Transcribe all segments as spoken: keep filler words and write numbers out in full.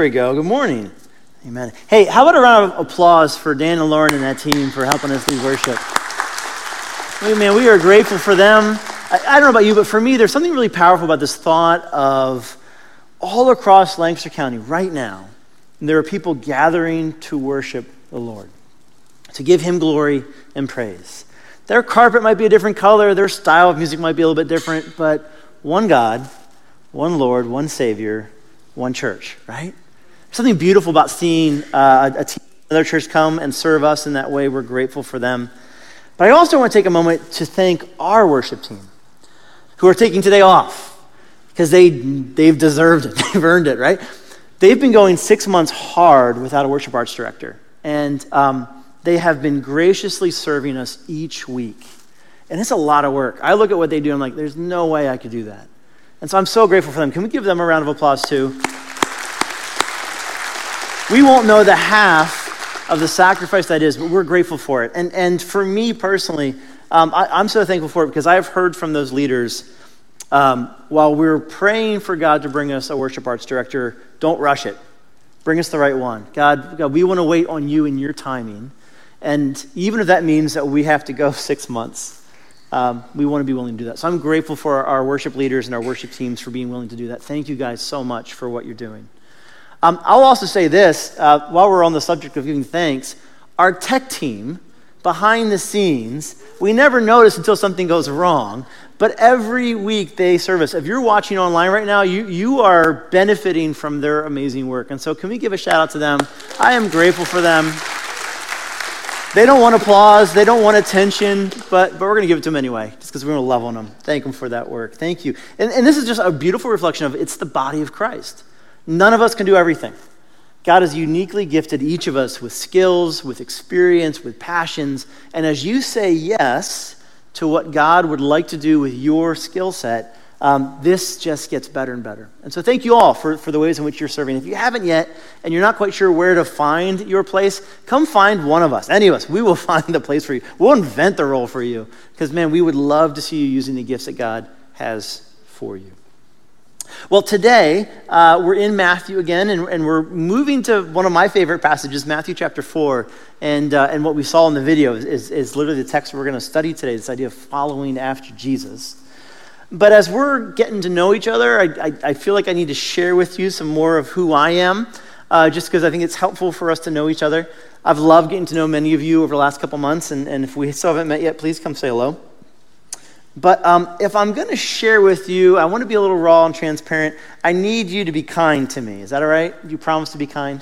we go. Good morning. Amen. Hey, how about a round of applause for Dan and Lauren and that team for helping us lead worship? Hey, man, we are grateful for them. I, I don't know about you, but for me, there's something really powerful about this thought of all across Lancaster County right now, there are people gathering to worship the Lord, to give him glory and praise. Their carpet might be a different color, their style of music might be a little bit different, but one God, one Lord, one Savior, one church, right? There's something beautiful about seeing uh, a team, another church come and serve us in that way. We're grateful for them. But I also want to take a moment to thank our worship team who are taking today off because they, they've deserved it. They've earned it, right? They've been going six months hard without a worship arts director. And um, they have been graciously serving us each week. And it's a lot of work. I look at what they do, I'm like, there's no way I could do that. And so I'm so grateful for them. Can we give them a round of applause too? We won't know the half of the sacrifice that is, but we're grateful for it. And and for me personally, um, I, I'm so thankful for it because I've heard from those leaders um, while we're praying for God to bring us a worship arts director, don't rush it. Bring us the right one. God, God, we want to wait on you and your timing. And even if that means that we have to go six months, um, we want to be willing to do that. So I'm grateful for our, our worship leaders and our worship teams for being willing to do that. Thank you guys so much for what you're doing. Um, I'll also say this, uh, while we're on the subject of giving thanks, our tech team, behind the scenes, we never notice until something goes wrong, but every week they serve us. If you're watching online right now, you, you are benefiting from their amazing work. And so can we give a shout out to them? I am grateful for them. They don't want applause, they don't want attention, but, but we're going to give it to them anyway, just because we're going to love on them. Thank them for that work. Thank you. And, and this is just a beautiful reflection of it's the body of Christ. None of us can do everything. God has uniquely gifted each of us with skills, with experience, with passions, and as you say yes to what God would like to do with your skill set, um, this just gets better and better. And so thank you all for, for the ways in which you're serving. If you haven't yet, and you're not quite sure where to find your place, come find one of us, any of us. We will find the place for you. We'll invent the role for you, because man, we would love to see you using the gifts that God has for you. Well, today, uh, we're in Matthew again, and, and we're moving to one of my favorite passages, Matthew chapter four, and uh, and what we saw in the video is, is, is literally the text we're going to study today, this idea of following after Jesus. But as we're getting to know each other, I, I, I feel like I need to share with you some more of who I am, uh, just because I think it's helpful for us to know each other. I've loved getting to know many of you over the last couple months, and, and if we still haven't met yet, please come say hello. But um, if I'm going to share with you, I want to be a little raw and transparent. I need you to be kind to me. Is that all right? Do you promise to be kind?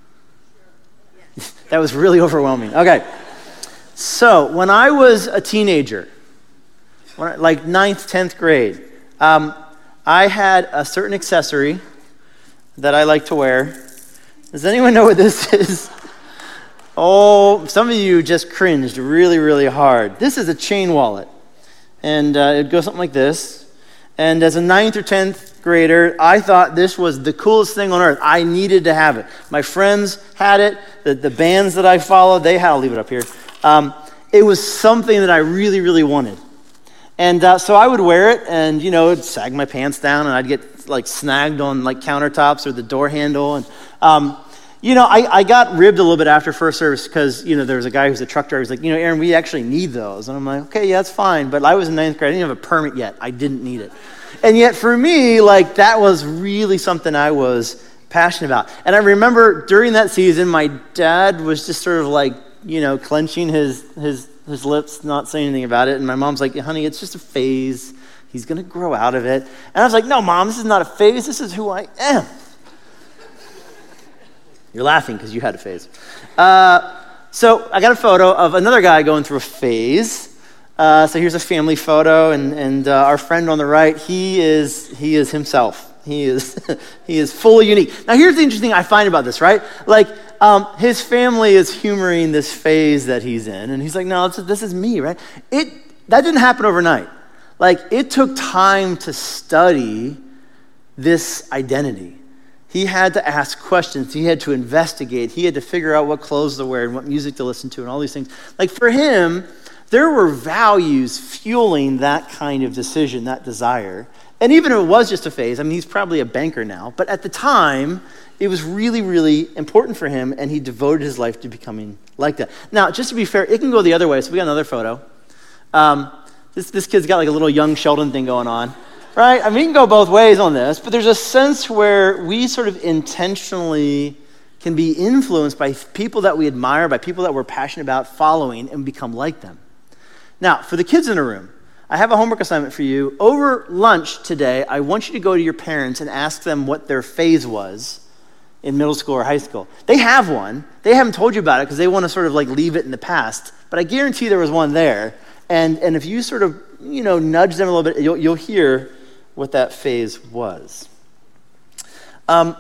That was really overwhelming. Okay. So when I was a teenager, when I, like ninth, tenth grade, um, I had a certain accessory that I like to wear. Does anyone know what this is? Oh, some of you just cringed really, really hard. This is a chain wallet. And uh, it goes something like this. And as a ninth or tenth grader, I thought this was the coolest thing on earth. I needed to have it. My friends had it. The, the bands that I followed, they had, I'll leave it up here. Um, it was something that I really, really wanted. And uh, so I would wear it and, you know, it'd sag my pants down and I'd get like snagged on like countertops or the door handle. And, um, you know, I, I got ribbed a little bit after first service because, you know, there was a guy who's a truck driver. He's like, you know, Aaron, we actually need those. And I'm like, okay, yeah, that's fine. But I was in ninth grade. I didn't have a permit yet. I didn't need it. And yet for me, like, that was really something I was passionate about. And I remember during that season, my dad was just sort of like, you know, clenching his his his lips, not saying anything about it. And my mom's like, honey, it's just a phase. He's going to grow out of it. And I was like, no, Mom, this is not a phase. This is who I am. You're laughing because you had a phase. Uh, so I got a photo of another guy going through a phase. Uh, so here's a family photo, and and uh, our friend on the right, he is he is himself. He is he is fully unique. Now here's the interesting thing I find about this, right? Like um, his family is humoring this phase that he's in, and he's like, no, this is, this is me, right? It that didn't happen overnight. Like it took time to study this identity. He had to ask questions. He had to investigate. He had to figure out what clothes to wear and what music to listen to and all these things. Like for him, there were values fueling that kind of decision, that desire. And even if it was just a phase, I mean, he's probably a banker now, but at the time, it was really, really important for him, and he devoted his life to becoming like that. Now, just to be fair, it can go the other way, so we got another photo. Um, this, this kid's got like a little young Sheldon thing going on, right? I mean, it can go both ways on this, but there's a sense where we sort of intentionally can be influenced by people that we admire, by people that we're passionate about following, and become like them. Now, for the kids in the room, I have a homework assignment for you. Over lunch today, I want you to go to your parents and ask them what their phase was in middle school or high school. They have one. They haven't told you about it because they want to sort of like leave it in the past. But I guarantee there was one there. And and if you sort of, you know, nudge them a little bit, you'll, you'll hear what that phase was. Um,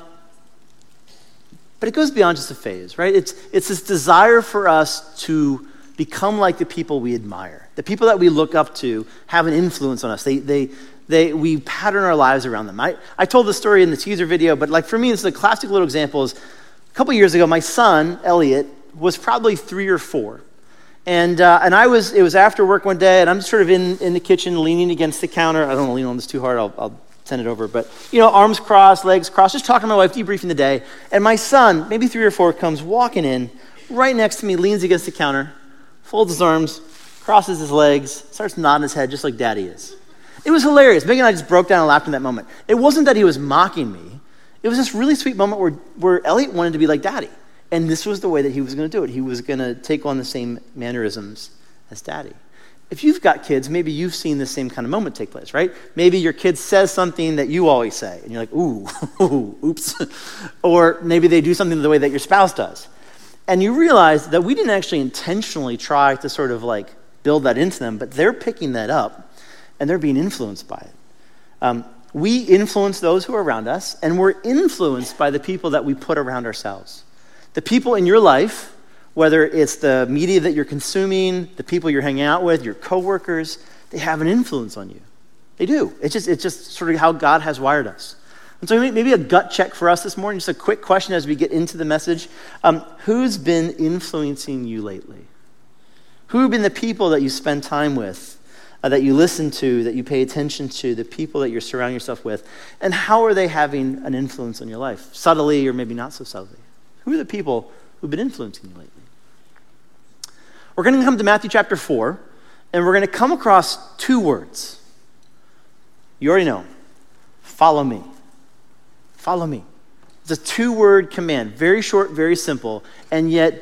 but it goes beyond just a phase, right? It's it's this desire for us to become like the people we admire. The people that we look up to have an influence on us. They they they we pattern our lives around them. I, I told the story in the teaser video, but like for me, it's a classic little example is a couple years ago, my son, Elliot, was probably three or four. And uh, and I was, it was after work one day, and I'm sort of in, in the kitchen leaning against the counter. I don't want to lean on this too hard, I'll, I'll send it over. But, you know, arms crossed, legs crossed, just talking to my wife, debriefing the day. And my son, maybe three or four, comes walking in right next to me, leans against the counter, folds his arms, crosses his legs, starts nodding his head just like Daddy is. It was hilarious. Megan and I just broke down and laughed in that moment. It wasn't that he was mocking me. It was this really sweet moment where, where Elliot wanted to be like Daddy. And this was the way that he was going to do it. He was going to take on the same mannerisms as Daddy. If you've got kids, maybe you've seen the same kind of moment take place, right? Maybe your kid says something that you always say, and you're like, ooh, ooh oops. Or maybe they do something the way that your spouse does. And you realize that we didn't actually intentionally try to sort of like build that into them, but they're picking that up, and they're being influenced by it. Um, we influence those who are around us, and we're influenced by the people that we put around ourselves. The people in your life, whether it's the media that you're consuming, the people you're hanging out with, your coworkers, they have an influence on you. They do. It's just it's just sort of how God has wired us. And so maybe a gut check for us this morning, just a quick question as we get into the message. Um, who's been influencing you lately? Who have been the people that you spend time with, uh, that you listen to, that you pay attention to, the people that you're surrounding yourself with? And how are they having an influence on your life, subtly or maybe not so subtly? Who are the people who've been influencing you lately? We're going to come to Matthew chapter four, and we're going to come across two words. You already know. Follow me. Follow me. It's a two-word command. Very short, very simple, and yet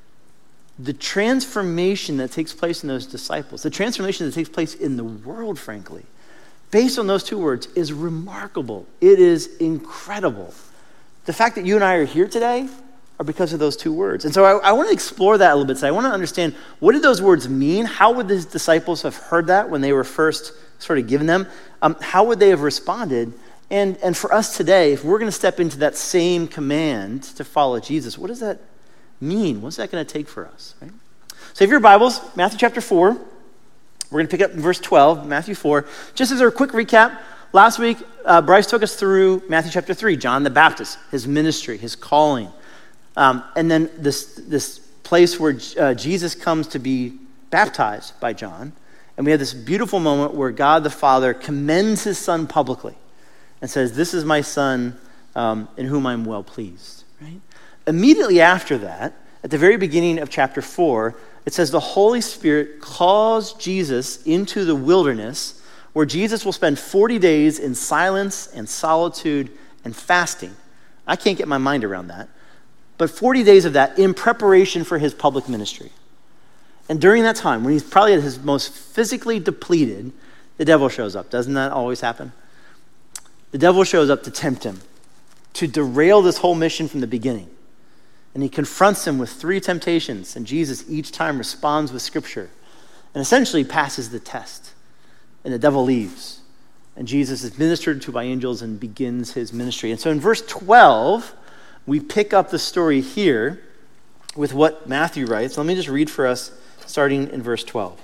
the transformation that takes place in those disciples, the transformation that takes place in the world, frankly, based on those two words is remarkable. It is incredible. The fact that you and I are here today are because of those two words. And so I, I want to explore that a little bit today. I want to understand, what did those words mean? How would the disciples have heard that when they were first sort of given them? Um, how would they have responded? And, and for us today, if we're going to step into that same command to follow Jesus, what does that mean? What's that going to take for us? Right? So if your Bibles, Matthew chapter four, we're going to pick up in verse twelve, Matthew four. Just as a quick recap, last week, uh, Bryce took us through Matthew chapter three, John the Baptist, his ministry, his calling. Um, and then this this place where uh, Jesus comes to be baptized by John. And we have this beautiful moment where God the Father commends his son publicly and says, this is my son um, in whom I'm well pleased. Right? Immediately after that, at the very beginning of chapter four, it says the Holy Spirit calls Jesus into the wilderness where Jesus will spend forty days in silence and solitude and fasting. I can't get my mind around that. But forty days of that in preparation for his public ministry. And during that time, when he's probably at his most physically depleted, the devil shows up. Doesn't that always happen? The devil shows up to tempt him, to derail this whole mission from the beginning. And he confronts him with three temptations, and Jesus each time responds with scripture and essentially passes the test. And the devil leaves. And Jesus is ministered to by angels and begins his ministry. And so in verse twelve, we pick up the story here with what Matthew writes. Let me just read for us, starting in verse twelve.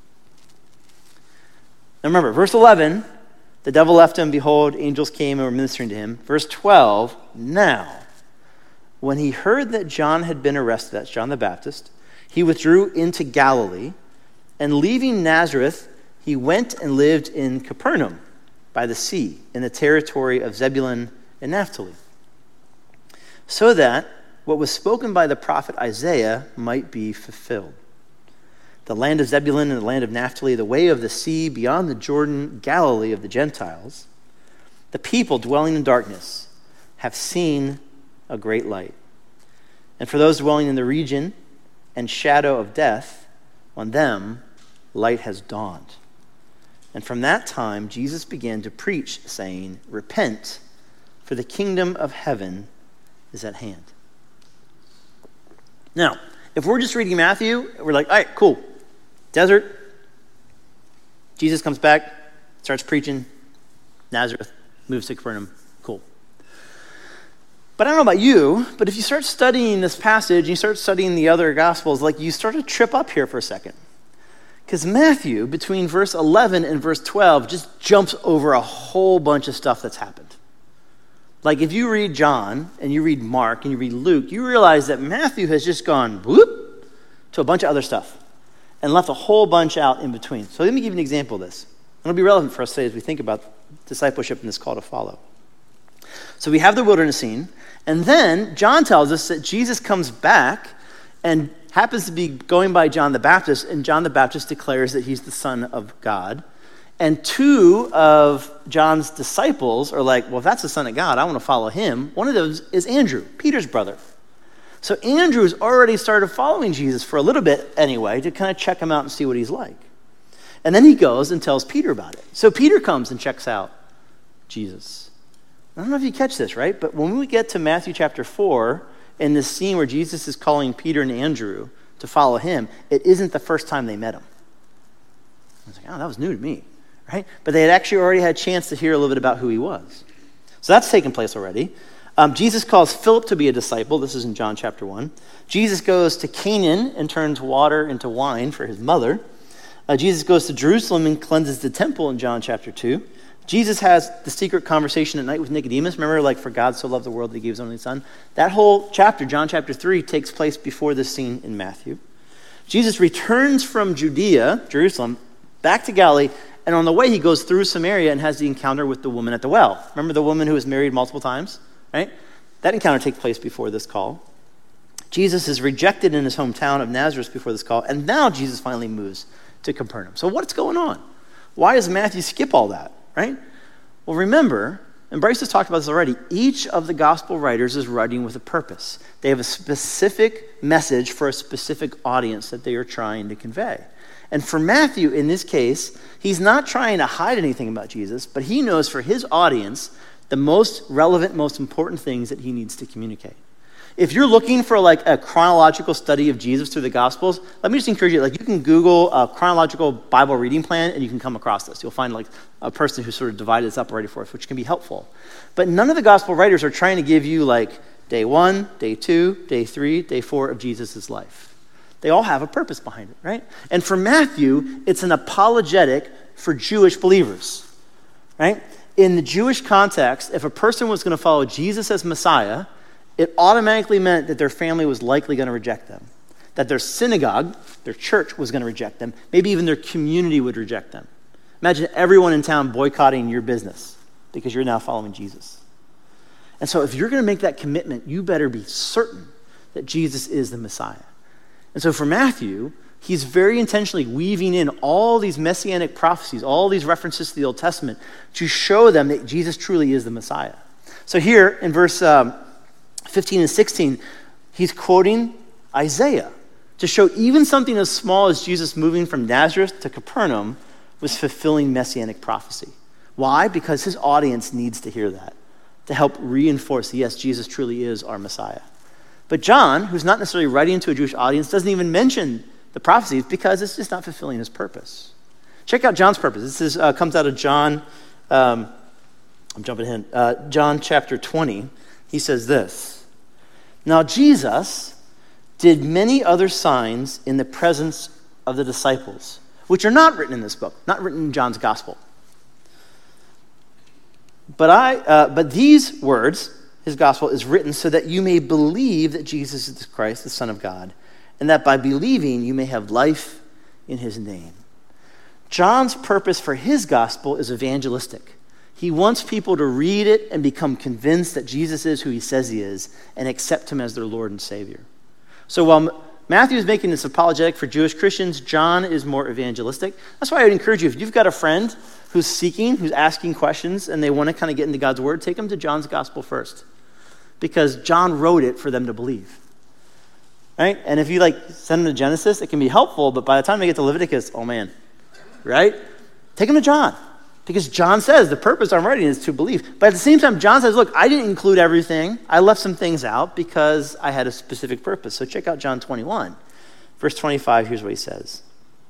Now remember, verse eleven, the devil left him, behold, angels came and were ministering to him. Verse twelve, now, when he heard that John had been arrested, that's John the Baptist, he withdrew into Galilee, and leaving Nazareth, he went and lived in Capernaum, by the sea in the territory of Zebulun and Naphtali, so that what was spoken by the prophet Isaiah might be fulfilled. The land of Zebulun and the land of Naphtali, the way of the sea beyond the Jordan, Galilee of the Gentiles, the people dwelling in darkness have seen a great light. And for those dwelling in the region and shadow of death, on them light has dawned. And from that time, Jesus began to preach, saying, "Repent, for the kingdom of heaven is at hand." Now, if we're just reading Matthew, we're like, all right, cool. Desert, Jesus comes back, starts preaching, Nazareth, moves to Capernaum, cool. But I don't know about you, but if you start studying this passage, and you start studying the other Gospels, like you start to trip up here for a second. Because Matthew, between verse eleven and verse twelve, just jumps over a whole bunch of stuff that's happened. Like if you read John, and you read Mark, and you read Luke, you realize that Matthew has just gone whoop to a bunch of other stuff and left a whole bunch out in between. So let me give you an example of this. It'll be relevant for us today as we think about discipleship and this call to follow. So we have the wilderness scene, and then John tells us that Jesus comes back and happens to be going by John the Baptist, and John the Baptist declares that he's the Son of God. And two of John's disciples are like, well, if that's the Son of God, I want to follow him. One of those is Andrew, Peter's brother. So Andrew's already started following Jesus for a little bit anyway to kind of check him out and see what he's like. And then he goes and tells Peter about it. So Peter comes and checks out Jesus. I don't know if you catch this, right? But when we get to Matthew chapter four, in this scene where Jesus is calling Peter and Andrew to follow him, it isn't the first time they met him. I was like, oh, that was new to me, right? But they had actually already had a chance to hear a little bit about who he was. So that's taken place already. Um, Jesus calls Philip to be a disciple. This is in John chapter one. Jesus goes to Canaan and turns water into wine for his mother. Uh, Jesus goes to Jerusalem and cleanses the temple in John chapter two. Jesus has the secret conversation at night with Nicodemus. Remember, like, for God so loved the world that he gave his only son? That whole chapter, John chapter three, takes place before this scene in Matthew. Jesus returns from Judea, Jerusalem, back to Galilee, and on the way he goes through Samaria and has the encounter with the woman at the well. Remember the woman who was married multiple times, right? That encounter takes place before this call. Jesus is rejected in his hometown of Nazareth before this call, and now Jesus finally moves to Capernaum. So what's going on? Why does Matthew skip all that, right? Well, remember, and Bryce has talked about this already, each of the gospel writers is writing with a purpose. They have a specific message for a specific audience that they are trying to convey. And for Matthew, in this case, he's not trying to hide anything about Jesus, but he knows for his audience the most relevant, most important things that he needs to communicate. If you're looking for like a chronological study of Jesus through the Gospels, let me just encourage you, like you can Google a chronological Bible reading plan and you can come across this. You'll find like a person who sort of divided this up already for us, which can be helpful. But none of the Gospel writers are trying to give you like day one, day two, day three, day four of Jesus' life. They all have a purpose behind it, right? And for Matthew, it's an apologetic for Jewish believers, right? In the Jewish context, if a person was going to follow Jesus as Messiah, it automatically meant that their family was likely going to reject them, that their synagogue, their church, was going to reject them. Maybe even their community would reject them. Imagine everyone in town boycotting your business because you're now following Jesus. And so if you're going to make that commitment, you better be certain that Jesus is the Messiah. And so for Matthew, he's very intentionally weaving in all these messianic prophecies, all these references to the Old Testament to show them that Jesus truly is the Messiah. So here in verse um, fifteen and sixteen, he's quoting Isaiah to show even something as small as Jesus moving from Nazareth to Capernaum was fulfilling messianic prophecy. Why? Because his audience needs to hear that, to help reinforce, yes, Jesus truly is our Messiah. But John, who's not necessarily writing to a Jewish audience, doesn't even mention the prophecies because it's just not fulfilling his purpose. Check out John's purpose. This is, uh, comes out of John, um, I'm jumping in, uh, John chapter twenty. He says this, "Now Jesus did many other signs in the presence of the disciples, which are not written in this book," not written in John's gospel. But I, uh, but these words, his gospel, is written so that you may believe that Jesus is Christ, the Son of God, and that by believing you may have life in his name. John's purpose for his gospel is evangelistic. He wants people to read it and become convinced that Jesus is who he says he is and accept him as their Lord and Savior. So while Matthew is making this apologetic for Jewish Christians, John is more evangelistic. That's why I would encourage you, if you've got a friend who's seeking, who's asking questions, and they want to kind of get into God's word, take them to John's gospel first. Because John wrote it for them to believe. Right? And if you like send them to Genesis, it can be helpful, but by the time they get to Leviticus, oh man, right? Take them to John. Because John says the purpose I'm writing is to believe. But at the same time, John says, look, I didn't include everything. I left some things out because I had a specific purpose. So check out John twenty-one. Verse twenty-five, here's what he says.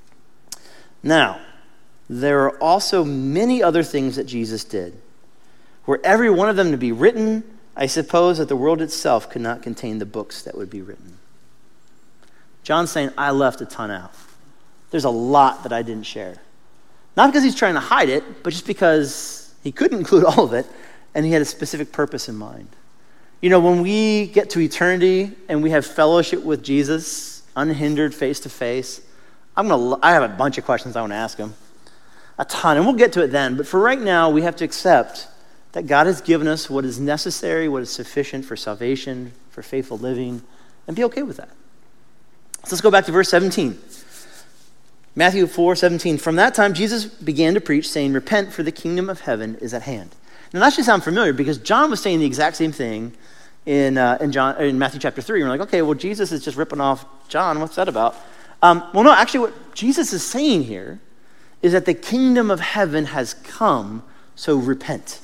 Now, there are also many other things that Jesus did. Were every one of them to be written, I suppose that the world itself could not contain the books that would be written. John's saying, I left a ton out. There's a lot that I didn't share. Not because he's trying to hide it, but just because he couldn't include all of it, and he had a specific purpose in mind. You know, when we get to eternity and we have fellowship with Jesus, unhindered, face-to-face, I'm gonna. I have a bunch of questions I want to ask him. A ton, and we'll get to it then. But for right now, we have to accept that God has given us what is necessary, what is sufficient for salvation, for faithful living, and be okay with that. So let's go back to verse seventeen. Matthew four seventeen. From that time, Jesus began to preach, saying, repent, for the kingdom of heaven is at hand. Now, that should sound familiar because John was saying the exact same thing in uh, in, John, in Matthew chapter three. And we're like, okay, well, Jesus is just ripping off John. What's that about? Um, well, no, actually what Jesus is saying here is that the kingdom of heaven has come, so repent.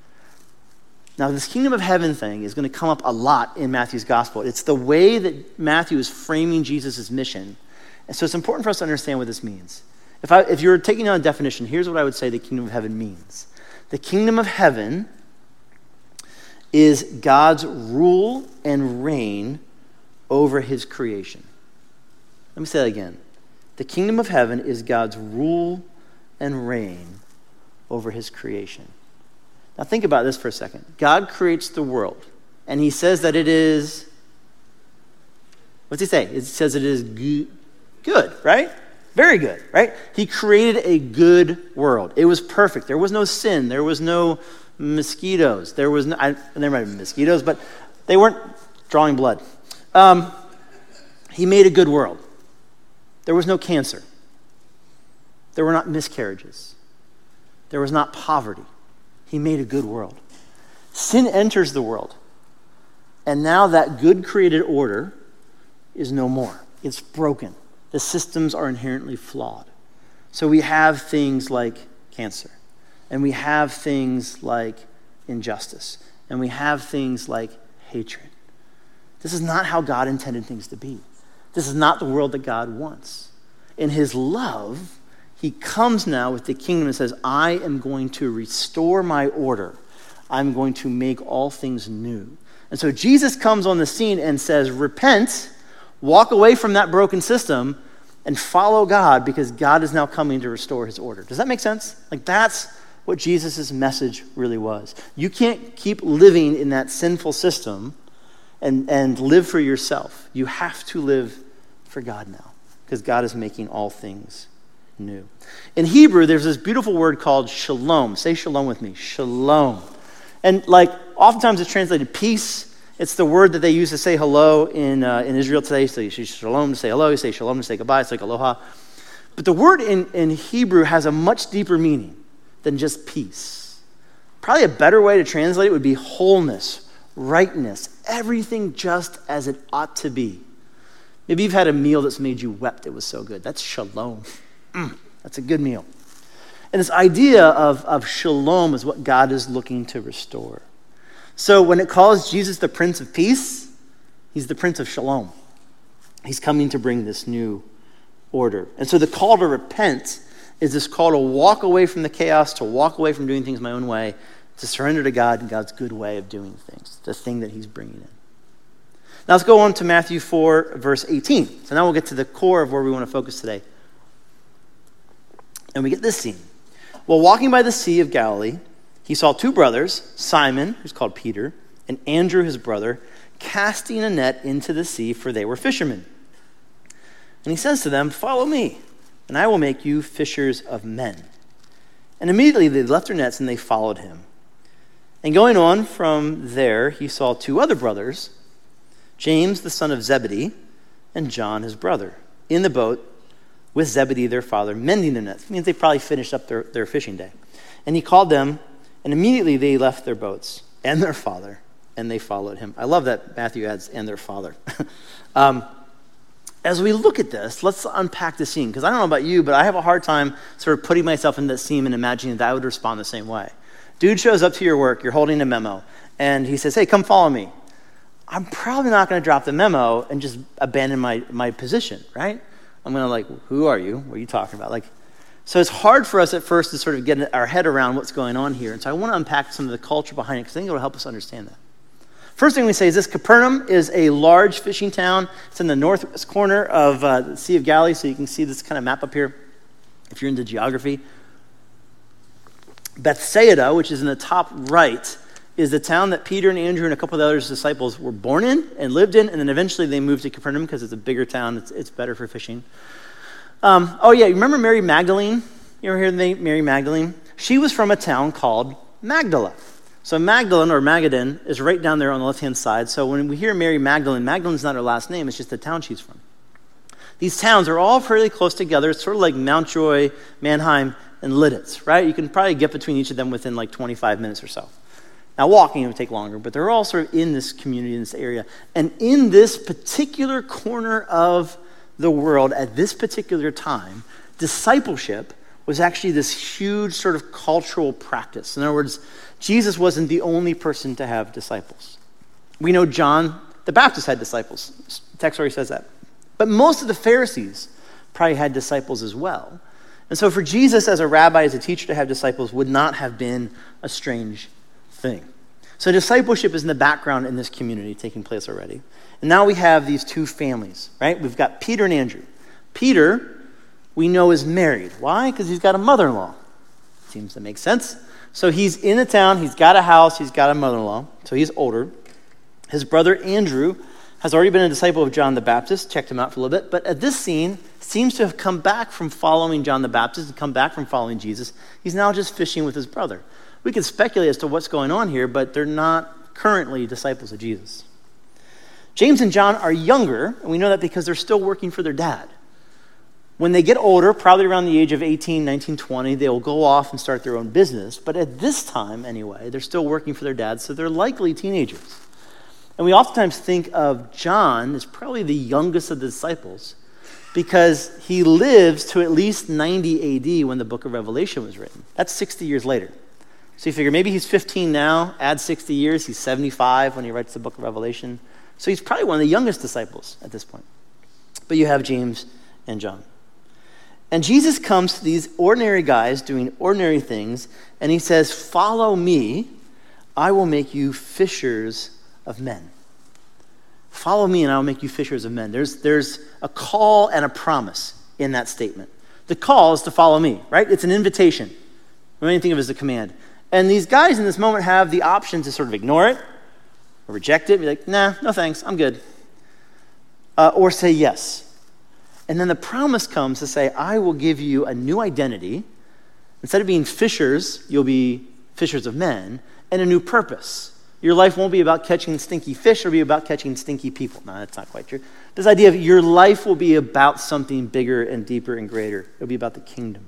Now, this kingdom of heaven thing is going to come up a lot in Matthew's gospel. It's the way that Matthew is framing Jesus' mission. And so it's important for us to understand what this means. If, I, if you're taking on a definition, here's what I would say the kingdom of heaven means. The kingdom of heaven is God's rule and reign over his creation. Let me say that again. The kingdom of heaven is God's rule and reign over his creation. Now think about this for a second. God creates the world, and he says that it is, what's he say? It says it is good, good, right? Very good, right? He created a good world. It was perfect. There was no sin. There was no mosquitoes. There was no, I, there might have been mosquitoes, but they weren't drawing blood. Um, he made a good world. There was no cancer. There were not miscarriages. There was not poverty. He made a good world. Sin enters the world. And now that good created order is no more. It's broken. The systems are inherently flawed. So we have things like cancer. And we have things like injustice. And we have things like hatred. This is not how God intended things to be. This is not the world that God wants. In his love, he comes now with the kingdom and says, I am going to restore my order. I'm going to make all things new. And so Jesus comes on the scene and says, repent, walk away from that broken system, and follow God because God is now coming to restore his order. Does that make sense? Like that's what Jesus' message really was. You can't keep living in that sinful system and, and live for yourself. You have to live for God now because God is making all things new. In Hebrew, there's this beautiful word called shalom. Say shalom with me. Shalom. And like oftentimes it's translated peace. It's the word that they use to say hello in uh, in Israel today. So you say shalom to say hello. You say shalom to say goodbye. It's like aloha. But the word in, in Hebrew has a much deeper meaning than just peace. Probably a better way to translate it would be wholeness, rightness, everything just as it ought to be. Maybe you've had a meal that's made you wept. It was so good. That's shalom. Mm, that's a good meal. And this idea of, of shalom is what God is looking to restore. So when it calls Jesus the Prince of Peace, he's the Prince of Shalom. He's coming to bring this new order. And so the call to repent is this call to walk away from the chaos, to walk away from doing things my own way, to surrender to God and God's good way of doing things, the thing that he's bringing in. Now let's go on to Matthew four, verse eighteen. So now we'll get to the core of where we want to focus today. And we get this scene. While walking by the Sea of Galilee, he saw two brothers, Simon, who's called Peter, and Andrew, his brother, casting a net into the sea, for they were fishermen. And he says to them, follow me, and I will make you fishers of men. And immediately they left their nets and they followed him. And going on from there, he saw two other brothers, James the son of Zebedee and John his brother, in the boat with Zebedee their father, mending their nets. It means they probably finished up their, their fishing day. And he called them, and immediately they left their boats and their father, and they followed him. I love that Matthew adds, and their father. um, as we look at this, let's unpack the scene, because I don't know about you, but I have a hard time sort of putting myself in that scene and imagining that I would respond the same way. Dude shows up to your work, you're holding a memo, and he says, hey, come follow me. I'm probably not going to drop the memo and just abandon my, my position, right? I'm going to like, who are you? What are you talking about? Like, so it's hard for us at first to sort of get our head around what's going on here. And so I want to unpack some of the culture behind it because I think it will help us understand that. First thing we say is this: Capernaum is a large fishing town. It's in the northwest corner of uh, the Sea of Galilee, so you can see this kind of map up here if you're into geography. Bethsaida, which is in the top right, is the town that Peter and Andrew and a couple of the other disciples were born in and lived in, and then eventually they moved to Capernaum because it's a bigger town. It's, it's better for fishing. Um, oh yeah, you remember Mary Magdalene? You ever hear the name Mary Magdalene? She was from a town called Magdala. So Magdalene, or Magadan, is right down there on the left-hand side. So when we hear Mary Magdalene, Magdalene's not her last name, it's just the town she's from. These towns are all fairly close together. It's sort of like Mountjoy, Mannheim, and Lidditz, right? You can probably get between each of them within like twenty-five minutes or so. Now, walking would take longer, but they're all sort of in this community, in this area. And in this particular corner of the world at this particular time, discipleship was actually this huge sort of cultural practice. In other words, Jesus wasn't the only person to have disciples. We know John the Baptist had disciples. The text already says that. But most of the Pharisees probably had disciples as well. And so for Jesus as a rabbi, as a teacher, to have disciples would not have been a strange thing. So discipleship is in the background in this community taking place already. And now we have these two families, right? We've got Peter and Andrew. Peter, we know, is married. Why? Because he's got a mother-in-law. Seems to make sense. So he's in a town, he's got a house, he's got a mother-in-law, so he's older. His brother Andrew has already been a disciple of John the Baptist, checked him out for a little bit, but at this scene, seems to have come back from following John the Baptist and come back from following Jesus. He's now just fishing with his brother. We could speculate as to what's going on here, but they're not currently disciples of Jesus. James and John are younger, and we know that because they're still working for their dad. When they get older, probably around the age of eighteen, nineteen, twenty, they will go off and start their own business. But at this time, anyway, they're still working for their dad, so they're likely teenagers. And we oftentimes think of John as probably the youngest of the disciples because he lives to at least ninety A D when the book of Revelation was written. That's sixty years later. So you figure maybe he's fifteen now, add sixty years, he's seventy-five when he writes the book of Revelation. So he's probably one of the youngest disciples at this point. But you have James and John. And Jesus comes to these ordinary guys doing ordinary things, and he says, follow me, I will make you fishers of men. Follow me and I will make you fishers of men. There's, there's a call and a promise in that statement. The call is to follow me, right? It's an invitation. We don't even think of it as a command. And these guys in this moment have the option to sort of ignore it or reject it, be like, nah, no thanks, I'm good. Uh, or say yes. And then the promise comes to say, I will give you a new identity. Instead of being fishers, you'll be fishers of men, and a new purpose. Your life won't be about catching stinky fish, it'll be about catching stinky people. No, that's not quite true. This idea of your life will be about something bigger and deeper and greater. It'll be about the kingdom.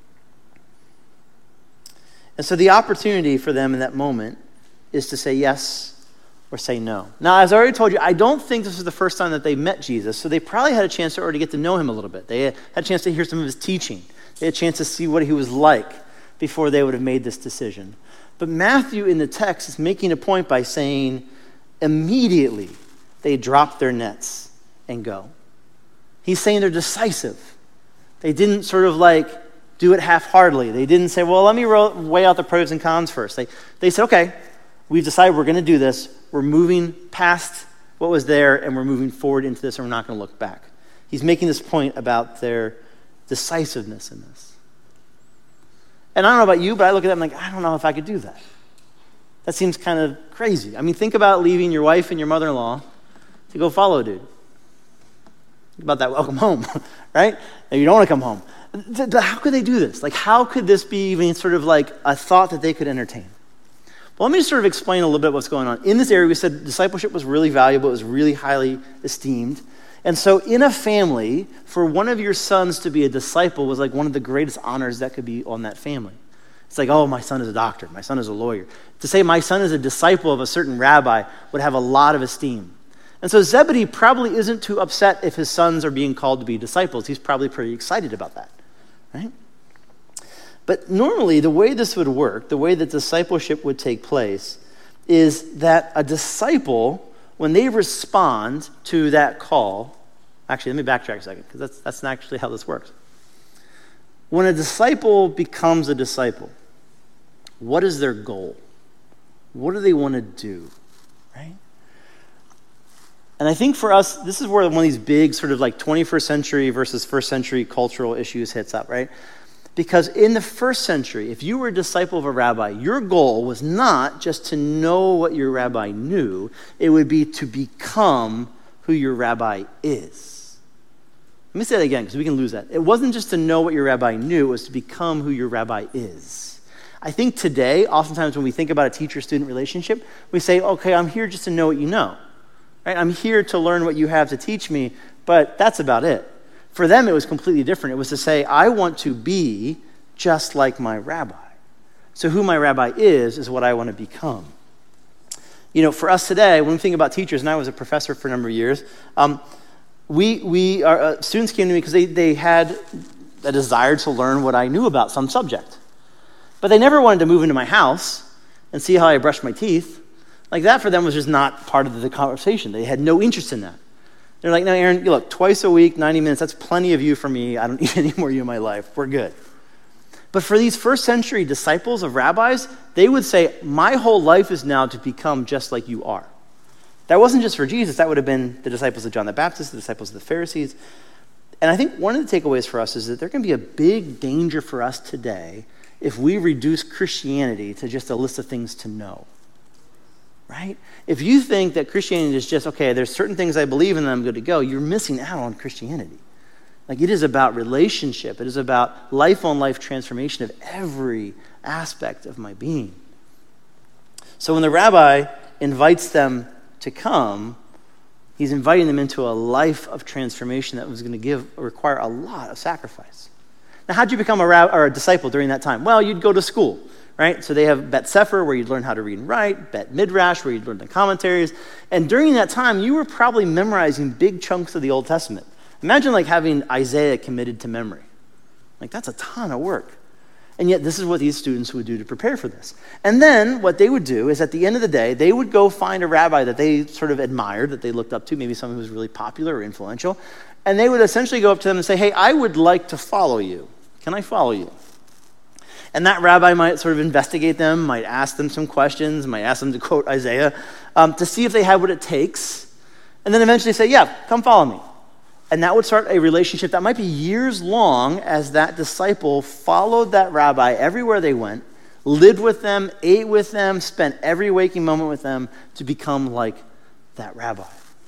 And so the opportunity for them in that moment is to say yes or say no. Now, as I already told you, I don't think this was the first time that they met Jesus, so they probably had a chance to already get to know him a little bit. They had a chance to hear some of his teaching. They had a chance to see what he was like before they would have made this decision. But Matthew in the text is making a point by saying, immediately they drop their nets and go. He's saying they're decisive. They didn't sort of like do it half-heartedly. They didn't say, well, let me ro- weigh out the pros and cons first. They, they said, okay, we've decided we're going to do this. We're moving past what was there, and we're moving forward into this, and we're not going to look back. He's making this point about their decisiveness in this. And I don't know about you, but I look at that and I'm like, I don't know if I could do that. That seems kind of crazy. I mean, think about leaving your wife and your mother-in-law to go follow a dude. Think about that welcome home, right? And you don't want to come home. But how could they do this? Like, how could this be even sort of like a thought that they could entertain? Well, let me just sort of explain a little bit what's going on. In this area, we said discipleship was really valuable. It was really highly esteemed. And so in a family, for one of your sons to be a disciple was like one of the greatest honors that could be on that family. It's like, oh, my son is a doctor. My son is a lawyer. To say my son is a disciple of a certain rabbi would have a lot of esteem. And so Zebedee probably isn't too upset if his sons are being called to be disciples. He's probably pretty excited about that, right? But normally, the way this would work, the way that discipleship would take place, is that a disciple, when they respond to that call, actually, let me backtrack a second, because that's, that's not actually how this works. When a disciple becomes a disciple, what is their goal? What do they want to do, right? And I think for us, this is where one of these big sort of like twenty-first century versus first century cultural issues hits up, right? Because in the first century, if you were a disciple of a rabbi, your goal was not just to know what your rabbi knew, it would be to become who your rabbi is. Let me say that again, because we can lose that. It wasn't just to know what your rabbi knew, it was to become who your rabbi is. I think today, oftentimes when we think about a teacher-student relationship, we say, okay, I'm here just to know what you know. Right? I'm here to learn what you have to teach me, but that's about it. For them, it was completely different. It was to say, I want to be just like my rabbi. So who my rabbi is, is what I want to become. You know, for us today, when we think about teachers, and I was a professor for a number of years, um, we, we our, uh, students came to me because they, they had a desire to learn what I knew about some subject. But they never wanted to move into my house and see how I brushed my teeth. Like that for them was just not part of the conversation. They had no interest in that. They're like, no, Aaron, you look, twice a week, ninety minutes, that's plenty of you for me. I don't need any more of you in my life. We're good. But for these first century disciples of rabbis, they would say, my whole life is now to become just like you are. That wasn't just for Jesus. That would have been the disciples of John the Baptist, the disciples of the Pharisees. And I think one of the takeaways for us is that there can be a big danger for us today if we reduce Christianity to just a list of things to know. Right? If you think that Christianity is just, okay, there's certain things I believe in and I'm good to go, you're missing out on Christianity. Like it is about relationship. It is about life-on-life transformation of every aspect of my being. So when the rabbi invites them to come, he's inviting them into a life of transformation that was going to give require a lot of sacrifice. Now, how'd you become a, rab- or a disciple during that time? Well, you'd go to school. Right? So they have Bet Sefer, where you'd learn how to read and write, Bet Midrash, where you'd learn the commentaries. And during that time, you were probably memorizing big chunks of the Old Testament. Imagine like having Isaiah committed to memory. Like that's a ton of work. And yet this is what these students would do to prepare for this. And then what they would do is at the end of the day, they would go find a rabbi that they sort of admired, that they looked up to, maybe someone who was really popular or influential. And they would essentially go up to them and say, hey, I would like to follow you. Can I follow you? And that rabbi might sort of investigate them, might ask them some questions, might ask them to quote Isaiah, um, to see if they had what it takes, and then eventually say, yeah, come follow me. And that would start a relationship that might be years long as that disciple followed that rabbi everywhere they went, lived with them, ate with them, spent every waking moment with them to become like that rabbi.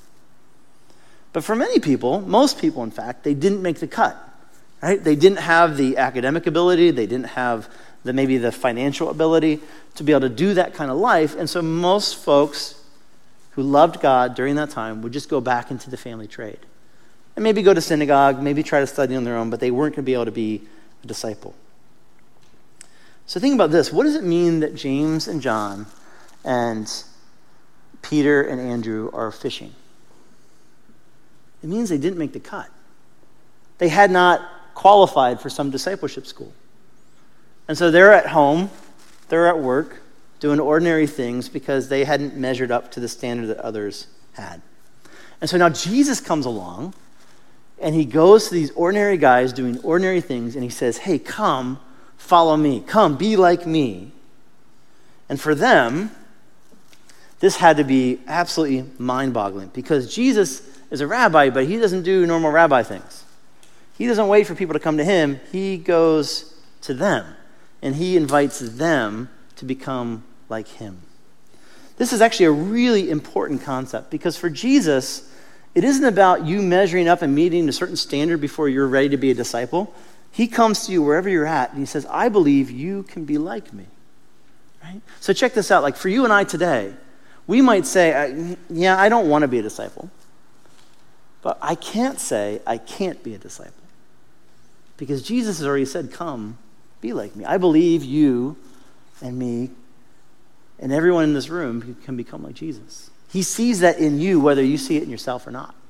But for many people, most people in fact, they didn't make the cut. Right? They didn't have the academic ability, they didn't have the maybe the financial ability to be able to do that kind of life, and so most folks who loved God during that time would just go back into the family trade. And maybe go to synagogue, maybe try to study on their own, but they weren't going to be able to be a disciple. So think about this. What does it mean that James and John and Peter and Andrew are fishing? It means they didn't make the cut. They had not qualified for some discipleship school. And so they're at home, they're at work, doing ordinary things because they hadn't measured up to the standard that others had. And so now Jesus comes along, and he goes to these ordinary guys doing ordinary things, and he says, hey, come, follow me. Come, be like me. And for them, this had to be absolutely mind-boggling because Jesus is a rabbi, but he doesn't do normal rabbi things. He doesn't wait for people to come to him. He goes to them, and he invites them to become like him. This is actually a really important concept because for Jesus, It isn't about you measuring up and meeting a certain standard before you're ready to be a disciple. He comes to you wherever you're at, and he says, I believe you can be like me. Right? So check this out. Like for you and I today, we might say, yeah, I don't want to be a disciple. But I can't say I can't be a disciple. Because Jesus has already said, come, be like me. I believe you and me and everyone in this room can become like Jesus. He sees that in you, whether you see it in yourself or not.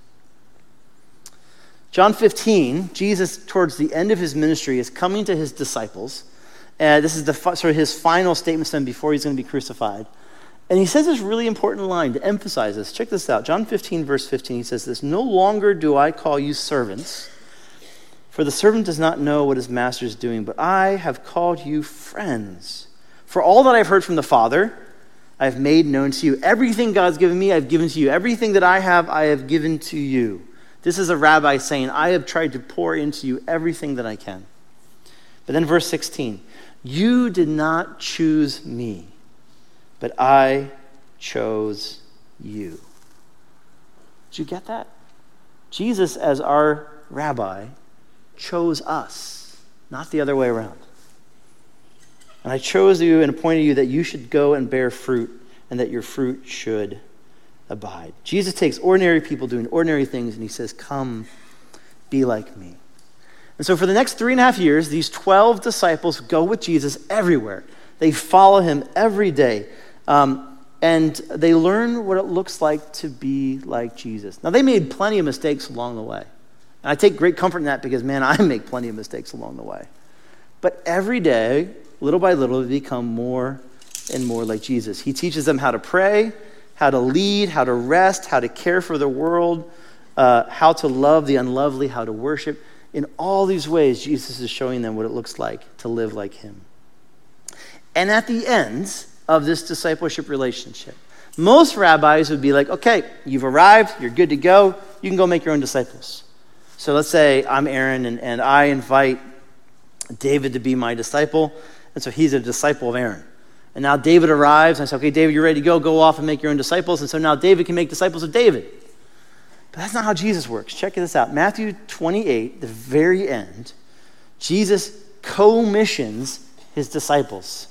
John fifteen, Jesus, towards the end of his ministry, is coming to his disciples. And this is the sort of his final statement to them before he's going to be crucified. And he says this really important line to emphasize this. Check this out. John fifteen, verse fifteen, he says this, no longer do I call you servants, for the servant does not know what his master is doing, but I have called you friends. For all that I've heard from the Father, I have made known to you. Everything God's given me, I've given to you. Everything that I have, I have given to you. This is a rabbi saying, I have tried to pour into you everything that I can. But then verse sixteen, you did not choose me, but I chose you. Did you get that? Jesus, as our rabbi, chose us, not the other way around. And I chose you and appointed you that you should go and bear fruit, and that your fruit should abide. Jesus takes ordinary people doing ordinary things, and he says, come, be like me. And so for the next three and a half years, these twelve disciples go with Jesus everywhere. They follow him every day. Um, and they learn what it looks like to be like Jesus. Now, they made plenty of mistakes along the way. And I take great comfort in that because, man, I make plenty of mistakes along the way. But every day, little by little, they become more and more like Jesus. He teaches them how to pray, how to lead, how to rest, how to care for the world, uh, how to love the unlovely, how to worship. In all these ways, Jesus is showing them what it looks like to live like him. And at the end of this discipleship relationship, most rabbis would be like, okay, you've arrived, you're good to go, you can go make your own disciples. So let's say I'm Aaron, and, and I invite David to be my disciple, and so he's a disciple of Aaron. And now David arrives, and I say, okay, David, you're ready to go, go off and make your own disciples, and so now David can make disciples of David. But that's not how Jesus works. Check this out. Matthew twenty-eight, the very end, Jesus commissions his disciples.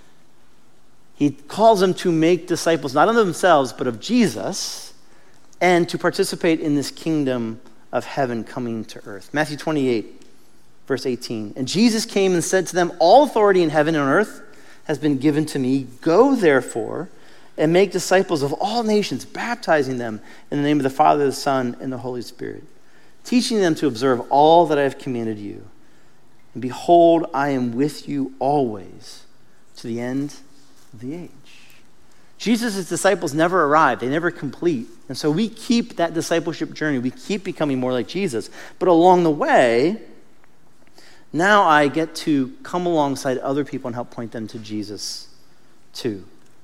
He calls them to make disciples, not of themselves, but of Jesus, and to participate in this kingdom of heaven coming to earth. Matthew twenty-eight, verse eighteen. And Jesus came and said to them, all authority in heaven and on earth has been given to me. Go, therefore, and make disciples of all nations, baptizing them in the name of the Father, the Son, and the Holy Spirit, teaching them to observe all that I have commanded you. And behold, I am with you always to the end of the age. Jesus' disciples never arrive. They never complete. And so we keep that discipleship journey. We keep becoming more like Jesus. But along the way, now I get to come alongside other people and help point them to Jesus too.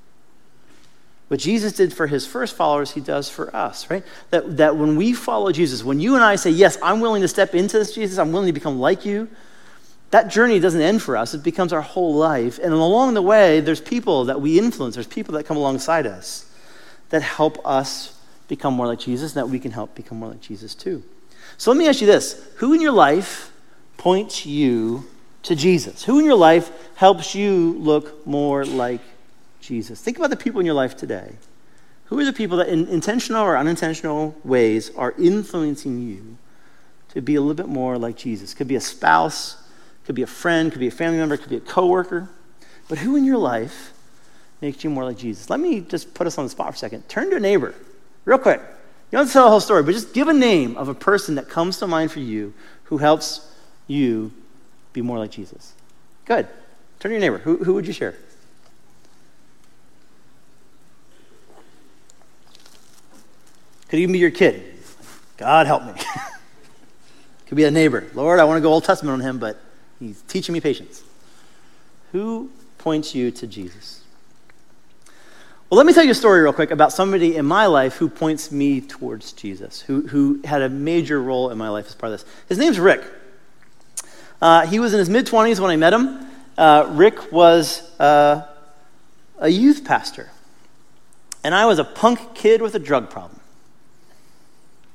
What Jesus did for his first followers, he does for us, right? That, that when we follow Jesus, when you and I say, yes, I'm willing to step into this, Jesus, I'm willing to become like you, that journey doesn't end for us. It becomes our whole life. And along the way, there's people that we influence. There's people that come alongside us that help us become more like Jesus, and that we can help become more like Jesus too. So let me ask you this. Who in your life points you to Jesus? Who in your life helps you look more like Jesus? Think about the people in your life today. Who are the people that in intentional or unintentional ways are influencing you to be a little bit more like Jesus? Could be a spouse, could be a friend, could be a family member, could be a coworker. But who in your life makes you more like Jesus? Let me just put us on the spot for a second. Turn to a neighbor, real quick. You don't have to tell the whole story, but just give a name of a person that comes to mind for you who helps you be more like Jesus. Good. Turn to your neighbor. Who, who would you share? Could even be your kid. God help me. Could be a neighbor. Lord, I want to go Old Testament on him, but he's teaching me patience. Who points you to Jesus? Well, let me tell you a story real quick about somebody in my life who points me towards Jesus, who, who had a major role in my life as part of this. His name's Rick. Uh, he was in his mid-twenties when I met him. Uh, Rick was uh, a youth pastor, and I was a punk kid with a drug problem.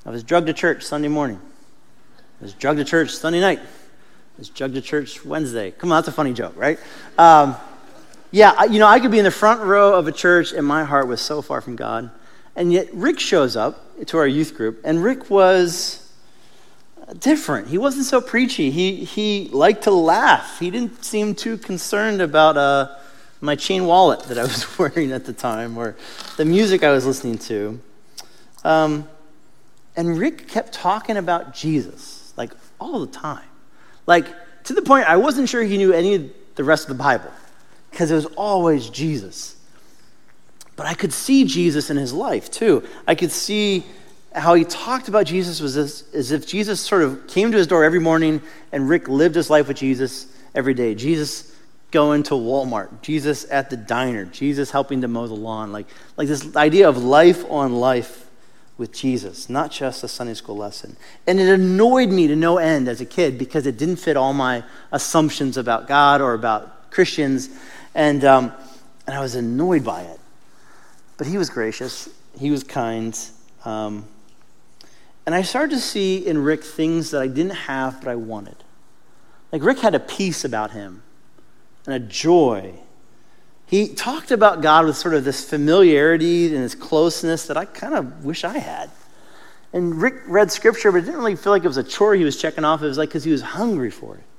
I was drugged to church Sunday morning. I was drugged to church Sunday night. I was drugged to church Wednesday. Come on, that's a funny joke, right? Um, yeah, I, you know, I could be in the front row of a church and my heart was so far from God. And yet Rick shows up to our youth group, and Rick was different. He wasn't so preachy. He he liked to laugh. He didn't seem too concerned about uh, my chain wallet that I was wearing at the time or the music I was listening to. Um, and Rick kept talking about Jesus, like all the time. Like to the point I wasn't sure he knew any of the rest of the Bible because it was always Jesus. But I could see Jesus in his life too. I could see how he talked about Jesus was as, as if Jesus sort of came to his door every morning and Rick lived his life with Jesus every day. Jesus going to Walmart, Jesus at the diner, Jesus helping to mow the lawn. Like, like this idea of life on life with Jesus, not just a Sunday school lesson. And it annoyed me to no end as a kid because it didn't fit all my assumptions about God or about Christians. And, um, and I was annoyed by it. But he was gracious. He was kind. Um, and I started to see in Rick things that I didn't have, but I wanted. Like Rick had a peace about him and a joy. He talked about God with sort of this familiarity and this closeness that I kind of wish I had. And Rick read scripture, but it didn't really feel like it was a chore he was checking off. It was like because he was hungry for it.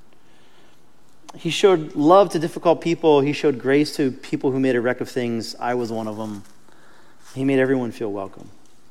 He showed love to difficult people. He showed grace to people who made a wreck of things. I was one of them. He made everyone feel welcome.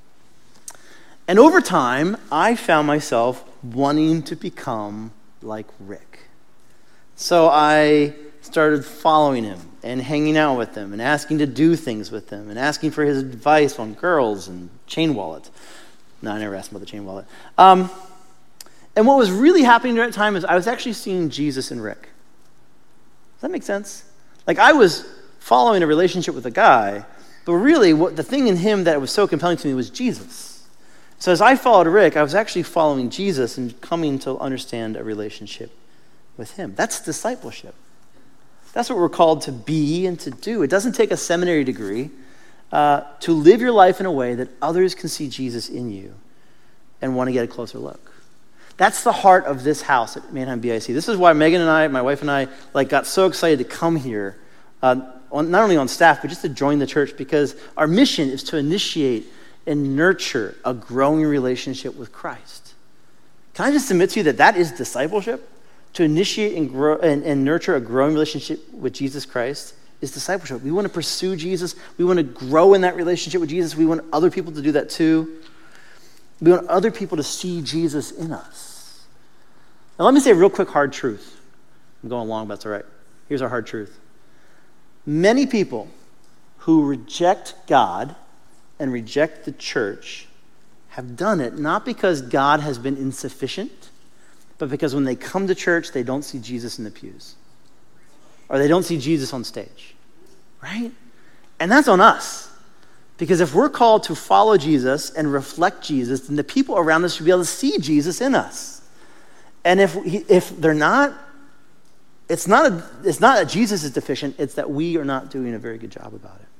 And over time, I found myself wanting to become like Rick. So I started following him and hanging out with him and asking to do things with him and asking for his advice on girls and chain wallets. No, I never asked him about the chain wallet. Um, and what was really happening during that time is I was actually seeing Jesus in Rick. Does that make sense? Like I was following a relationship with a guy, but really what the thing in him that was so compelling to me was Jesus. So as I followed Rick, I was actually following Jesus and coming to understand a relationship with him. That's discipleship. That's what we're called to be and to do. It doesn't take a seminary degree uh, to live your life in a way that others can see Jesus in you and want to get a closer look. That's the heart of this house at Manheim B I C. This is why Megan and I, my wife and I, like got so excited to come here, uh, on, not only on staff, but just to join the church, because our mission is to initiate and nurture a growing relationship with Christ. Can I just submit to you that that is discipleship? To initiate and grow and, and nurture a growing relationship with Jesus Christ is discipleship. We want to pursue Jesus. We want to grow in that relationship with Jesus. We want other people to do that too. We want other people to see Jesus in us. Now let me say a real quick hard truth. I'm going long, but that's all right. Here's our hard truth. Many people who reject God and reject the church have done it not because God has been insufficient, but because when they come to church, they don't see Jesus in the pews. Or they don't see Jesus on stage. Right? And that's on us. Because if we're called to follow Jesus and reflect Jesus, then the people around us should be able to see Jesus in us. And if if they're not, it's not a, it's not that Jesus is deficient, it's that we are not doing a very good job about it.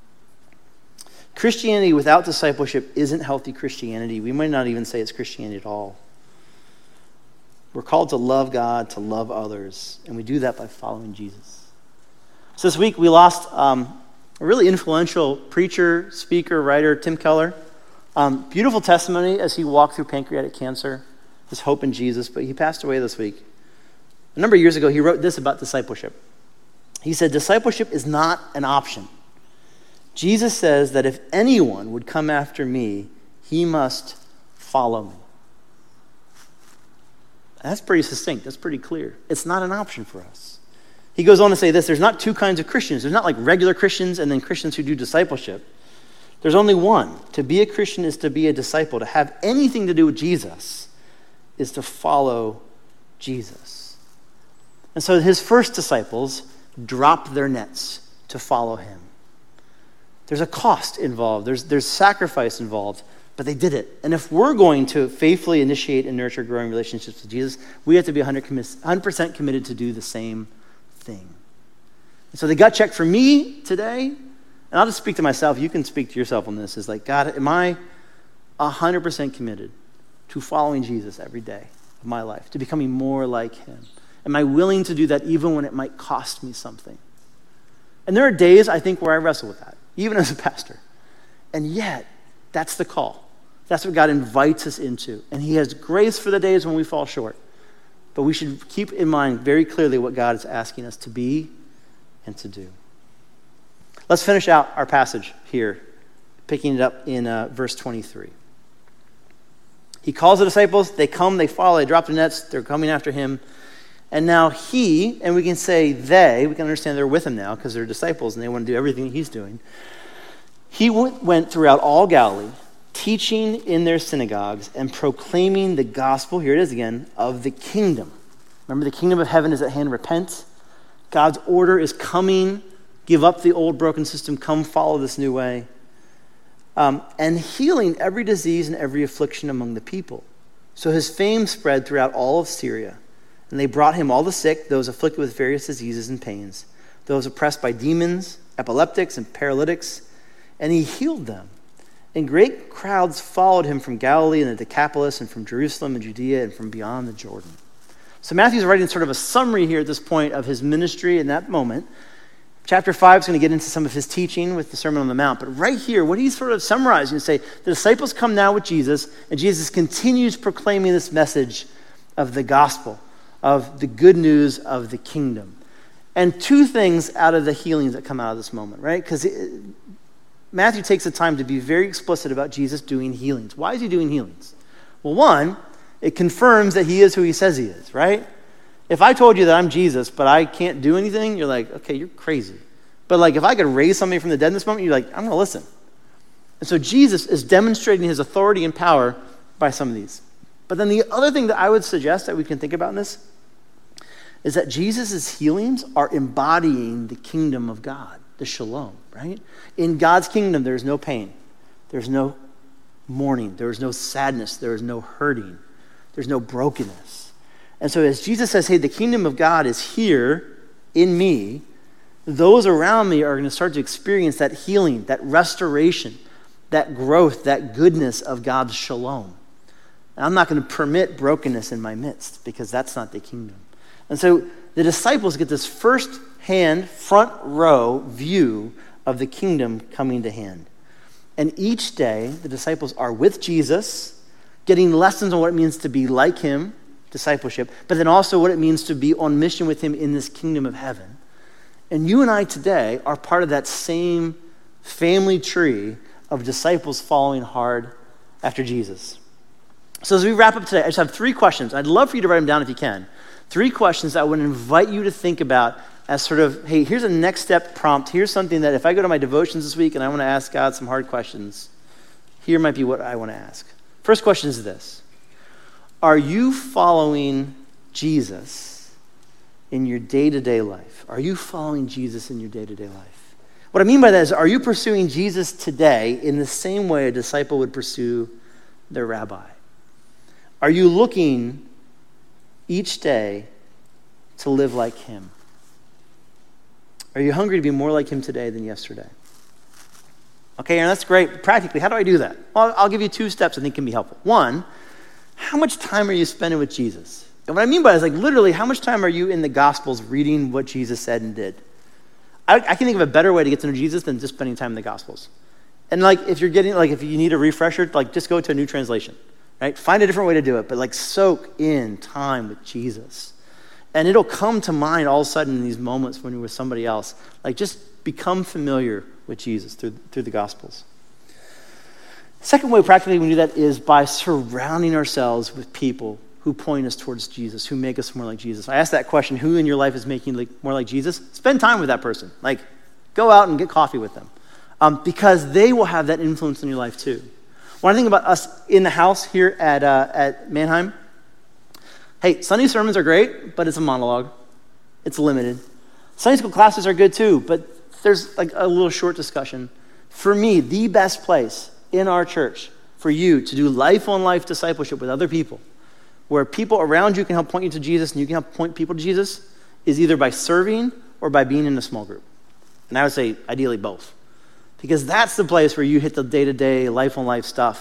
Christianity without discipleship isn't healthy Christianity. We might not even say it's Christianity at all. We're called to love God, to love others, and we do that by following Jesus. So this week we lost um, a really influential preacher, speaker, writer, Tim Keller. Um, beautiful testimony as he walked through pancreatic cancer, his hope in Jesus, but he passed away this week. A number of years ago, he wrote this about discipleship. He said, discipleship is not an option. Jesus says that if anyone would come after me, he must follow me. That's pretty succinct. That's pretty clear. It's not an option for us. He goes on to say this, there's not two kinds of Christians. There's not like regular Christians and then Christians who do discipleship. There's only one. To be a Christian is to be a disciple. To have anything to do with Jesus is to follow Jesus. And so his first disciples dropped their nets to follow him. There's a cost involved. There's, there's sacrifice involved. But they did it. And if we're going to faithfully initiate and nurture growing relationships with Jesus, we have to be one hundred percent committed to do the same thing. And so the gut check for me today, and I'll just speak to myself, you can speak to yourself on this, is like, God, am I one one hundred percent committed to following Jesus every day of my life, to becoming more like him? Am I willing to do that even when it might cost me something? And there are days, I think, where I wrestle with that, even as a pastor. And yet, that's the call. That's what God invites us into. And he has grace for the days when we fall short. But we should keep in mind very clearly what God is asking us to be and to do. Let's finish out our passage here, picking it up in uh, verse twenty-three. He calls the disciples, they come, they follow, they drop their nets, they're coming after him. And now he, and we can say they, we can understand they're with him now because they're disciples and they want to do everything he's doing. He went, went throughout all Galilee, teaching in their synagogues and proclaiming the gospel, here it is again, of the kingdom. Remember, the kingdom of heaven is at hand. Repent. God's order is coming. Give up the old broken system. Come follow this new way. Um, and healing every disease and every affliction among the people. So his fame spread throughout all of Syria. And they brought him all the sick, those afflicted with various diseases and pains, those oppressed by demons, epileptics, and paralytics, and he healed them. And great crowds followed him from Galilee and the Decapolis and from Jerusalem and Judea and from beyond the Jordan. So Matthew's writing sort of a summary here at this point of his ministry in that moment. Chapter five is going to get into some of his teaching with the Sermon on the Mount. But right here, what he's sort of summarizing is say, the disciples come now with Jesus, and Jesus continues proclaiming this message of the gospel, of the good news of the kingdom. And two things out of the healings that come out of this moment, right? Because Matthew takes the time to be very explicit about Jesus doing healings. Why is he doing healings? Well, one, it confirms that he is who he says he is, right? If I told you that I'm Jesus, but I can't do anything, you're like, okay, you're crazy. But like, if I could raise somebody from the dead in this moment, you're like, I'm going to listen. And so Jesus is demonstrating his authority and power by some of these. But then the other thing that I would suggest that we can think about in this is that Jesus' healings are embodying the kingdom of God, the shalom, right? In God's kingdom, there's no pain. There's no mourning. There is no sadness. There is no hurting. There's no brokenness. And so as Jesus says, hey, the kingdom of God is here in me, those around me are going to start to experience that healing, that restoration, that growth, that goodness of God's shalom. And I'm not going to permit brokenness in my midst because that's not the kingdom. And so the disciples get this first-hand, front-row view of the kingdom coming to hand. And each day, the disciples are with Jesus, getting lessons on what it means to be like him, discipleship, but then also what it means to be on mission with him in this kingdom of heaven. And you and I today are part of that same family tree of disciples following hard after Jesus. So as we wrap up today, I just have three questions. I'd love for you to write them down if you can. Three questions that I would invite you to think about as sort of, hey, here's a next step prompt. Here's something that if I go to my devotions this week and I want to ask God some hard questions, here might be what I want to ask. First question is this. Are you following Jesus in your day-to-day life? Are you following Jesus in your day-to-day life? What I mean by that is, are you pursuing Jesus today in the same way a disciple would pursue their rabbi? Are you looking each day to live like him? Are you hungry to be more like him today than yesterday? Okay, and that's great. Practically, how do I do that? Well, I'll give you two steps I think can be helpful. One, how much time are you spending with Jesus? And what I mean by that is like literally, how much time are you in the Gospels reading what Jesus said and did? I, I can think of a better way to get to know Jesus than just spending time in the Gospels. And like if you're getting, like if you need a refresher, like just go to a new translation. Right? Find a different way to do it, but like soak in time with Jesus. And it'll come to mind all of a sudden in these moments when you're with somebody else. Like just become familiar with Jesus through, through the Gospels. Second way practically we do that is by surrounding ourselves with people who point us towards Jesus, who make us more like Jesus. I asked that question, who in your life is making like more like Jesus? Spend time with that person. Like go out and get coffee with them. Um, because they will have that influence in your life too. When I think about us in the house here at uh, at Manheim, hey, Sunday sermons are great, but it's a monologue. It's limited. Sunday school classes are good too, but there's like a little short discussion. For me, the best place in our church for you to do life-on-life discipleship with other people, where people around you can help point you to Jesus and you can help point people to Jesus, is either by serving or by being in a small group. And I would say ideally both. Because that's the place where you hit the day-to-day, life-on-life stuff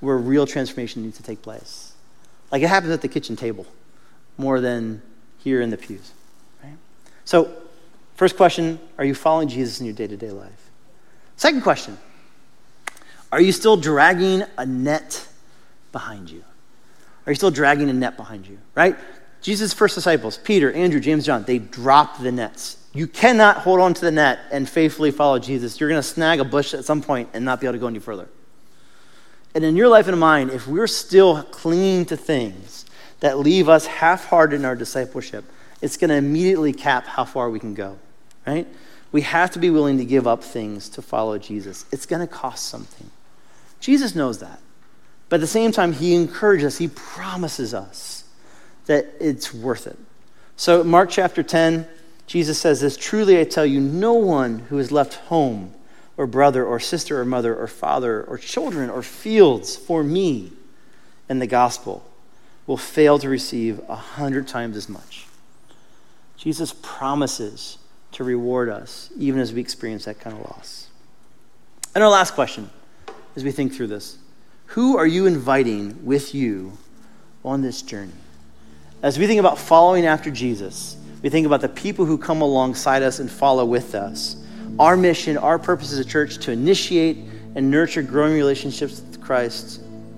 where real transformation needs to take place. Like it happens at the kitchen table more than here in the pews. Right? So, first question, are you following Jesus in your day-to-day life? Second question, are you still dragging a net behind you? Are you still dragging a net behind you, right? Jesus' first disciples, Peter, Andrew, James, John, they dropped the nets. You cannot hold on to the net and faithfully follow Jesus. You're going to snag a bush at some point and not be able to go any further. And in your life and mine, if we're still clinging to things that leave us half-hearted in our discipleship, it's going to immediately cap how far we can go, right? We have to be willing to give up things to follow Jesus. It's going to cost something. Jesus knows that. But at the same time, he encourages us, he promises us that it's worth it. So Mark chapter ten, Jesus says this, truly I tell you, no one who has left home or brother or sister or mother or father or children or fields for me and the gospel will fail to receive a hundred times as much. Jesus promises to reward us even as we experience that kind of loss. And our last question as we think through this, who are you inviting with you on this journey? As we think about following after Jesus, we think about the people who come alongside us and follow with us. Our mission, our purpose as a church to initiate and nurture growing relationships with Christ.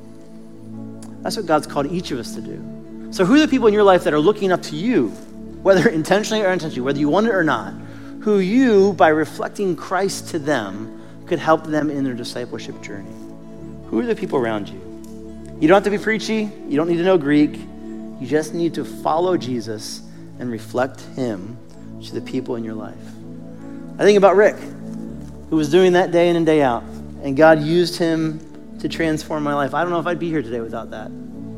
That's what God's called each of us to do. So who are the people in your life that are looking up to you, whether intentionally or unintentionally, whether you want it or not, who you, by reflecting Christ to them, could help them in their discipleship journey? Who are the people around you? You don't have to be preachy. You don't need to know Greek. You just need to follow Jesus and reflect him to the people in your life. I think about Rick, who was doing that day in and day out, and God used him to transform my life. I don't know if I'd be here today without that.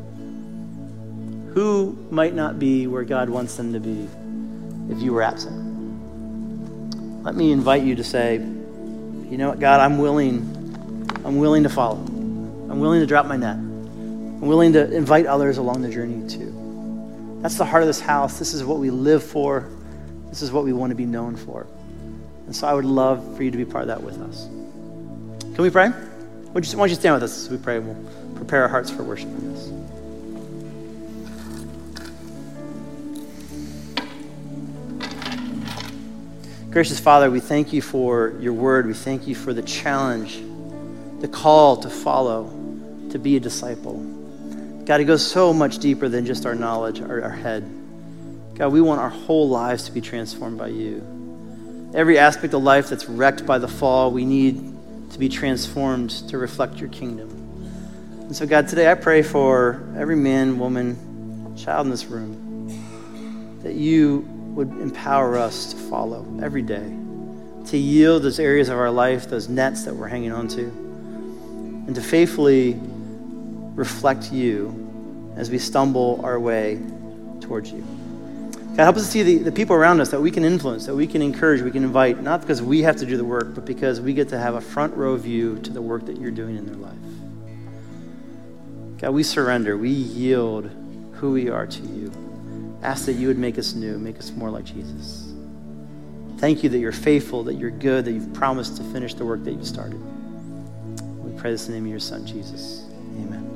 Who might not be where God wants them to be if you were absent? Let me invite you to say, you know what, God, I'm willing, I'm willing to follow. I'm willing to drop my net. I'm willing to invite others along the journey too. That's the heart of this house. This is what we live for. This is what we want to be known for. And so I would love for you to be part of that with us. Can we pray? Why don't you stand with us as we pray, and we'll prepare our hearts for worship in this. Gracious Father, we thank you for your word. We thank you for the challenge, the call to follow, to be a disciple. God, it goes so much deeper than just our knowledge, our, our head. God, we want our whole lives to be transformed by you. Every aspect of life that's wrecked by the fall, we need to be transformed to reflect your kingdom. And so, God, today I pray for every man, woman, child in this room, that you would empower us to follow every day, to yield those areas of our life, those nets that we're hanging on to, and to faithfully reflect you as we stumble our way towards you. God, help us see the, the people around us that we can influence, that we can encourage, we can invite, not because we have to do the work, but because we get to have a front row view to the work that you're doing in their life. God, we surrender, we yield who we are to you. Ask that you would make us new, make us more like Jesus. Thank you that you're faithful, that you're good, that you've promised to finish the work that you've started. We pray this in the name of your Son, Jesus. Amen.